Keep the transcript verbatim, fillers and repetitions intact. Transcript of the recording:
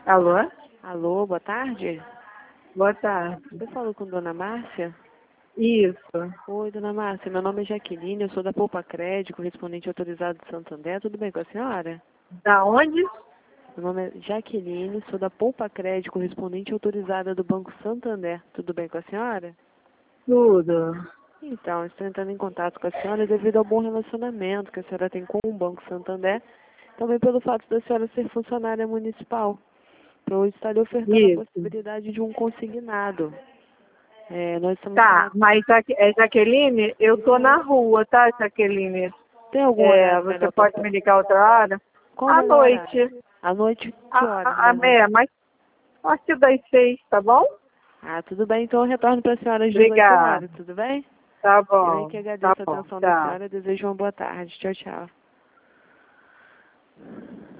Alô? Alô, boa tarde. Boa tarde. Eu falo com Dona Márcia? Isso. Oi, Dona Márcia, meu nome é Jaqueline, eu sou da Poupa Crédito, correspondente autorizado de Santander. Tudo bem com a senhora? Da onde? Meu nome é Jaqueline, sou da Poupa Crédito, correspondente autorizada do Banco Santander. Tudo bem com a senhora? Tudo. Então, estou entrando em contato com a senhora devido ao bom relacionamento que a senhora tem com o Banco Santander, também pelo fato da senhora ser funcionária municipal. Para hoje estar lhe ofertando Isso. a possibilidade de um consignado. É, nós estamos Tá, com... mas Jaque- é, Jaqueline, eu tô na rua, tá, Jaqueline? Tem algum É, horário você melhor para... pode me ligar outra hora? Qual o À melhor horário? noite. À noite, A, que horas, a, a mais ou menos? meia, mas a partir das seis, tá bom? Ah, tudo bem, então eu retorno para a senhora às dezoito Obrigada. horas, tudo bem? Tá Eu aí bom. que Tá agradeço a bom. atenção da Tchau. senhora e desejo uma boa tarde. Tchau, tchau.